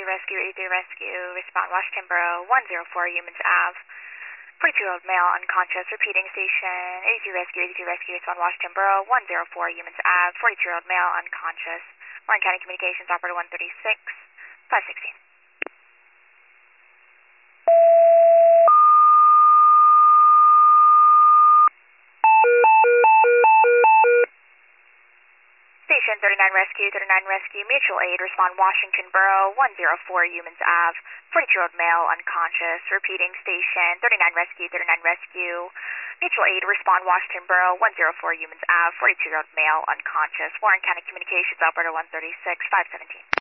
Rescue, 83 Rescue, respond Washington Borough, 104 Humans Ave. 42-year-old male unconscious, repeating station, 83 Rescue, 83 Rescue, respond Washington Borough, 104 Humans Ave. 42-year-old male unconscious. Warren County Communications, operator 136, 516. Station 39 Rescue, 39 Rescue, mutual aid, respond Washington Borough, 104 Humans Ave. 42-year-old male unconscious, repeating station, 39 Rescue, 39 Rescue, mutual aid, respond Washington Borough, 104 Humans Ave. 42-year-old male unconscious, Warren County Communications, operator 136, 517.